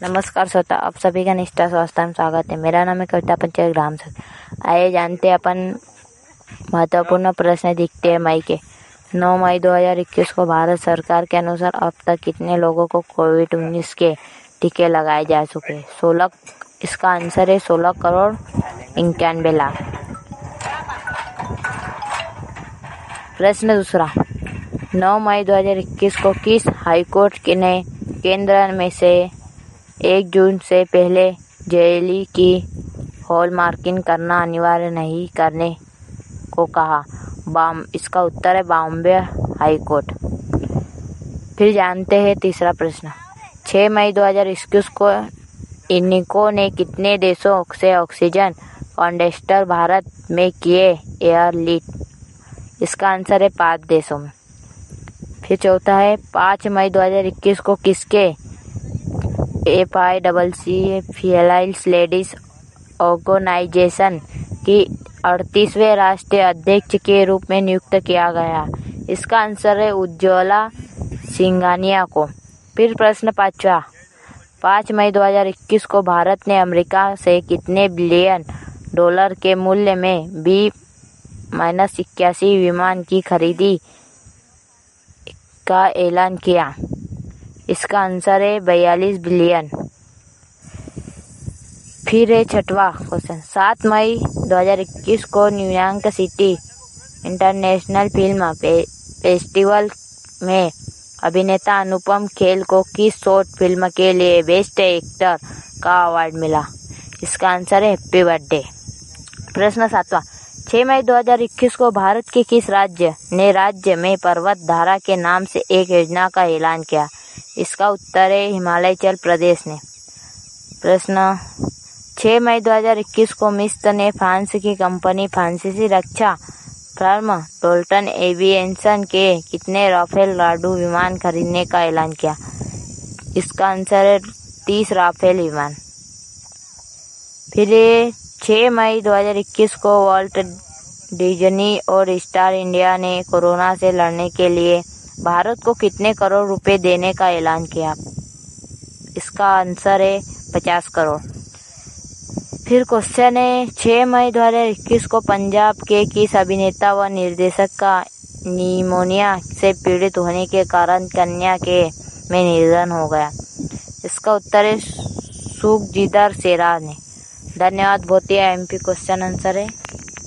नमस्कार श्रोता, आप सभी का निष्ठा स्वास्थ्य में स्वागत है। मेरा नाम है कविता पंचायत ग्राम से। आइए जानते हैं अपन महत्वपूर्ण प्रश्न दिखते हैं मई के 9 मई 2021 को भारत सरकार के अनुसार अब तक कितने लोगों को कोविड-19 के टीके लगाए जा चुके हैं? 16। इसका आंसर है 16 करोड़ 91 लाख। प्रश्न दूसरा, 9 मई 2021 को किस हाईकोर्ट ने केंद्र में से 1 जून से पहले जेली की हॉलमार्किंग करना अनिवार्य नहीं करने को कहा? इसका उत्तर है बॉम्बे हाईकोर्ट। फिर जानते हैं तीसरा प्रश्न, 6 मई 2021 को इनको ने कितने देशों से ऑक्सीजन कंडेंसर भारत में किए एयरलिफ्ट? इसका आंसर है 5 देशों में। फिर चौथा है 5 मई 2021 को किसके FICC फिलाइल्स लेडीज ऑर्गेनाइजेशन की 38वें राष्ट्रीय अध्यक्ष के रूप में नियुक्त किया गया? इसका आंसर है उज्ज्वला सिंघानिया को। फिर प्रश्न पांचवा, 5 मई 2021 को भारत ने अमेरिका से कितने बिलियन डॉलर के मूल्य में B-81 विमान की खरीदी का ऐलान किया? इसका आंसर है 42 बिलियन। फिर है छठवां क्वेश्चन, 7 मई 2021 को New York city international film festival में अभिनेता अनुपम खेर को किस शॉर्ट फिल्म के लिए बेस्ट एक्टर का अवार्ड मिला? इसका आंसर है हैप्पी बर्थडे। प्रश्न 7वां, 6 मई 2021 को भारत के किस राज्य ने राज्य में पर्वत धारा के नाम से एक योजना का ऐलान किया? इसका उत्तर है हिमाचल प्रदेश ने। प्रश्न 6 मई 2021 को मिस्र ने फ्रांस की कंपनी फ्रांसीसी रक्षा फर्म डॉल्टन एविएशन के कितने राफेल लड़ाकू विमान खरीदने का ऐलान किया? इसका आंसर है 30 राफेल विमान। फिर 6 मई 2021 को वॉल्ट डिज्नी और स्टार इंडिया ने कोरोना से लड़ने के लिए भारत को कितने करोड़ रुपए देने का ऐलान किया? इसका आंसर है 50 करोड़। फिर क्वेश्चन है 6 मई 2021 को पंजाब के किस अभिनेता व निर्देशक का निमोनिया से पीड़ित होने के कारण कन्या के में निधन हो गया? इसका उत्तर है सुखजिंदर शेरा ने। धन्यवाद। बहुत ही MP क्वेश्चन आंसर है।